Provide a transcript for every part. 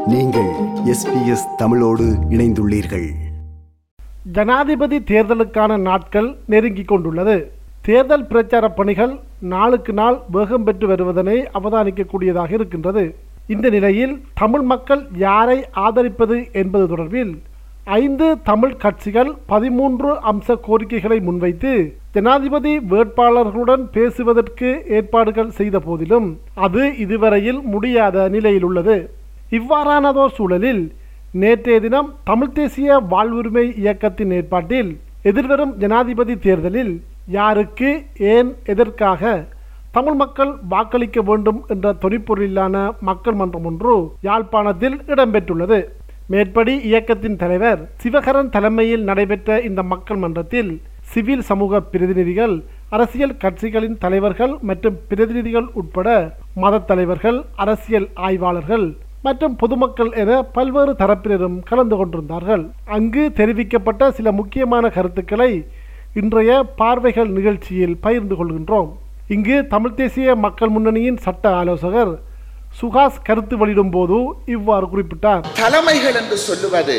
நீங்கள் SBS தமிழோடு இணைந்துள்ளீர்கள். ஜனாதிபதி தேர்தலுக்கான நாட்கள் நெருங்கிக் கொண்டுள்ளது. தேர்தல் பிரச்சார பணிகள் நாளுக்கு நாள் வேகம் பெற்று வருவதனை அவதானிக்கக்கூடியதாக இருக்கின்றது. இந்த நிலையில் தமிழ் மக்கள் யாரை ஆதரிப்பது என்பது தொடர்பில் 5 தமிழ் கட்சிகள் 13 அம்ச கோரிக்கைகளை முன்வைத்து ஜனாதிபதி வேட்பாளர்களுடன் பேசுவதற்கு ஏற்பாடுகள் செய்த போதிலும் அது இதுவரையில் முடியாத நிலையில் உள்ளது. இவ்வாறானதோர் சூழலில் நேற்றைய தினம் தமிழ் தேசிய வாழ்வுரிமை இயக்கத்தின் ஏற்பாட்டில் எதிர்வரும் ஜனாதிபதி தேர்தலில் யாருக்கு, ஏன், எதற்காக தமிழ் மக்கள் வாக்களிக்க வேண்டும் என்ற தொனிப்பொருளிலான மக்கள் மன்றம் ஒன்று யாழ்ப்பாணத்தில் இடம்பெற்றுள்ளது. மேற்படி இயக்கத்தின் தலைவர் சிவகரன் தலைமையில் நடைபெற்ற இந்த மக்கள் மன்றத்தில் சிவில் சமூக பிரதிநிதிகள், அரசியல் கட்சிகளின் தலைவர்கள் மற்றும் பிரதிநிதிகள் உட்பட மத தலைவர்கள், அரசியல் ஆய்வாளர்கள் மற்றும் பொதுமக்கள் என பல்வேறு தரப்பினரும் கலந்து கொண்டிருந்தார்கள். அங்கு தெரிவிக்கப்பட்ட சில முக்கியமான கருத்துக்களை இன்றைய பார்வைகள் நிகழ்ச்சியில் பகிர்ந்து கொள்கின்றோம். இங்கு தமிழ் தேசிய மக்கள் முன்னணியின் சட்ட ஆலோசகர் சுகாஸ் கருத்து வெளியிடும் போது இவ்வாறு குறிப்பிட்டார். தலைமைகள் என்று சொல்லுவது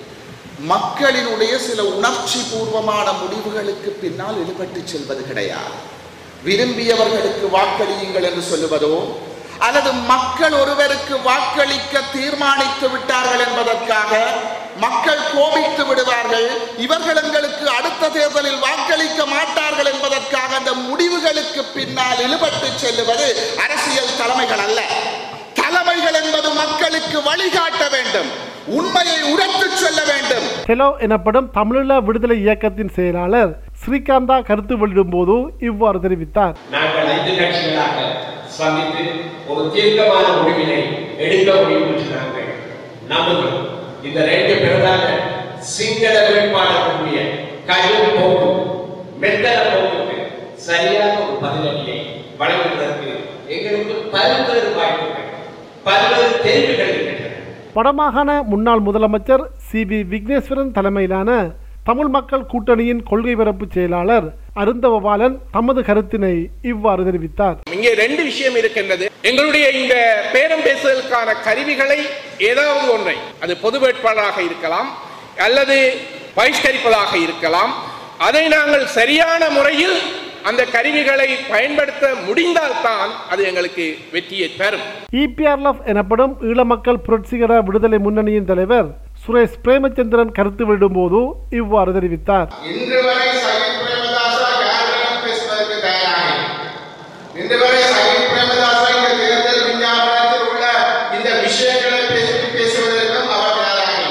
மக்களினுடைய சில உணர்ச்சி பூர்வமான முடிவுகளுக்கு பின்னால் ஈடுபட்டு செல்வது கிடையாது. விரும்பியவர்களுக்கு வாக்களியுங்கள் என்று சொல்லுவதோ அல்லது மக்கள் ஒருவருக்கு வாக்களிக்க தீர்மானித்து விட்டார்கள் என்பதற்காக மக்கள் கோபித்து விடுவார்கள், இவர்கள் எங்களுக்கு அடுத்த தேர்தலில் வாக்களிக்க மாட்டார்கள் என்பதற்காக அந்த முடிவுகளுக்கு பின்னால் ஈடுபட்டு செல்லுவது அரசியல் தலைமைகள் அல்ல. தலைமைகள் என்பது மக்களுக்கு வழிகாட்ட வேண்டும், உண்மையை உரத்து சொல்ல வேண்டும். ஹெலோ எனப்படும் தமிழீழ விடுதலை இயக்கத்தின் செயலாளர் ஸ்ரீகாந்தா கருத்து வெளியிடும் போது இவ்வாறு தெரிவித்தார். நாங்கள் 5 கட்சிகளாக சந்தித்து ஒரு தீர்க்கமான முடிவினை எடுக்க முடியும் என்று நாங்கள் நம்புகிறோம். இந்த 2 பிரதான சிங்கள வேட்பாளர்களுடைய கடும் போக்கு, மெத்தன போக்குக்கு சரியான ஒரு பதிலடியை வழங்குவதற்கு எங்களுக்கு பல்வேறு வாய்ப்புகள், பல்வேறு தெரிவுகள் இருக்கின்றன. வடமாகாண முன்னாள் முதலமைச்சர் சி.பி. விக்னேஸ்வரன் தலைமையிலான தமிழ் மக்கள் கூட்டணியின் கொள்கை பரப்பு செயலாளர் அருந்தவபாலன் தமது கருத்தினை இவ்வாறு தெரிவித்தார். இங்கே 2 விஷயம் இருக்கின்றது. எங்களுடைய இந்த பேரம் பேசுதலுக்கான கருவிகளை ஏதாவது ஒன்றை, அது பொது வேட்பாளராக இருக்கலாம் அல்லது பகிஷ்கரிப்பதாக இருக்கலாம், அதை நாங்கள் சரியான முறையில் அந்த கருவிகளை பயன்படுத்த முடிந்தால்தான் அது எங்களுக்கு வெற்றியை தரும். EPRLF எனப்படும் ஈழ மக்கள் புரட்சிகர விடுதலை முன்னணியின் தலைவர் சுரேஷ் பிரேமச்சந்திரன் கருத்து வெளியிடும் போது இவ்வாறு தெரிவித்தார். இன்று வரை சஜித் பிரேமதாசா யாரிடம் பேசுவதற்கு தயாராக, இன்று வரை சஜித் பிரேமதாசா இந்த தேர்தல் விஞ்ஞாபனத்தில் உள்ள இந்த விஷயங்களை பேசுவதற்கும் அவர் தயாராக.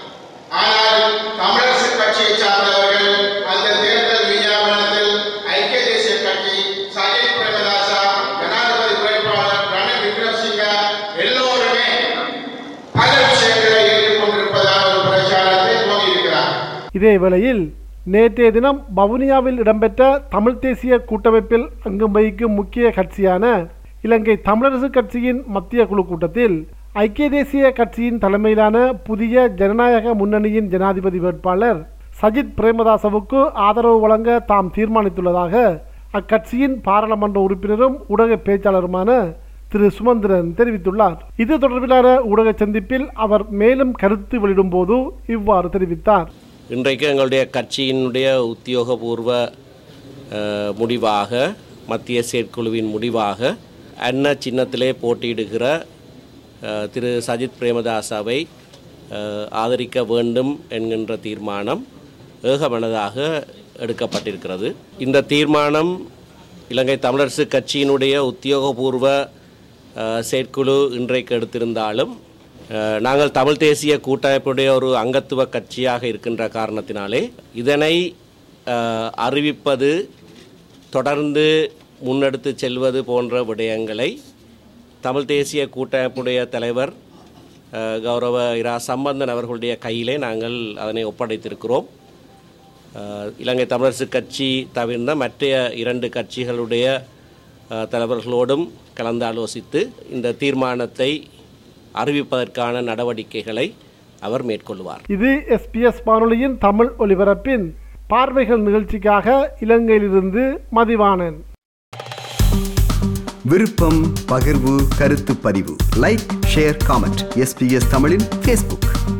ஆனால் தமிழரசு கட்சியை சார்ந்தவர்கள் அந்த தேர்தல் விஞ்ஞாபனத்தில் ஐக்கிய தேசிய கட்சி, சஜித் பிரேமதாசா, ஜனாதிபதி வேட்பாளர் ரணில் விக்ரமசிங்க எல்லோருமே பல விஷயங்களை ஏற்றுக்கொண்டிருப்பதாக ஒரு பிரச்சாரத்தை துவங்கியிருக்கிறார். இதே வேளையில் நேற்றைய தினம் வவுனியாவில் இடம்பெற்ற தமிழ் தேசிய கூட்டமைப்பில் அங்கம் வகிக்கும் முக்கிய கட்சியான இலங்கை தமிழரசு கட்சியின் மத்திய குழு கூட்டத்தில் ஐக்கிய தேசிய கட்சியின் தலைமையிலான புதிய ஜனநாயக முன்னணியின் ஜனாதிபதி வேட்பாளர் சஜித் பிரேமதாசவுக்கு ஆதரவு வழங்க தாம் தீர்மானித்துள்ளதாக அக்கட்சியின் பாராளுமன்ற உறுப்பினரும் ஊடக பேச்சாளருமான திரு சுமந்திரன் தெரிவித்துள்ளார். இது தொடர்பிலான ஊடக சந்திப்பில் அவர் மேலும் கருத்து வெளியிடும் போது இவ்வாறு தெரிவித்தார். இன்றைக்கு எங்களுடைய கட்சியினுடைய உத்தியோகபூர்வ முடிவாக, மத்திய செயற்குழுவின் முடிவாக அன்ன சின்னத்திலே போட்டியிடுகிற திரு சஜித் பிரேமதாசாவை ஆதரிக்க வேண்டும் என்கின்ற தீர்மானம் ஏகமனதாக எடுக்கப்பட்டிருக்கிறது. இந்த தீர்மானம் இலங்கை தமிழரசு கட்சியினுடைய உத்தியோகபூர்வ செயற்குழு இன்றைக்கு எடுத்திருந்தாலும் நாங்கள் தமிழ் தேசிய கூட்டமைப்புடைய ஒரு அங்கத்துவ கட்சியாக இருக்கின்ற காரணத்தினாலே இதனை அறிவிப்பது, தொடர்ந்து முன்னெடுத்து செல்வது போன்ற விடயங்களை தமிழ் தேசிய கூட்டமைப்புடைய தலைவர் கௌரவ இரா சம்பந்தன் அவர்களுடைய கையிலே நாங்கள் அதனை ஒப்படைத்திருக்கிறோம். இலங்கை தமிழரசு கட்சி தவிர்ந்த மற்ற 2 கட்சிகளுடைய தலைவர்களோடும் கலந்தாலோசித்து இந்த தீர்மானத்தை அறிவிப்பதற்கான நடவடிக்கைகளை அவர் மேற்கொள்வார். இது SBS வானொலியின் தமிழ் ஒலிபரப்பின் பார்வைகள் நிகழ்ச்சிக்காக இலங்கையிலிருந்து மதிவாணன். விருப்பம், பகிர்வு, கருத்து பதிவு, லைக், ஷேர், காமெண்ட். SBS தமிழின் Facebook.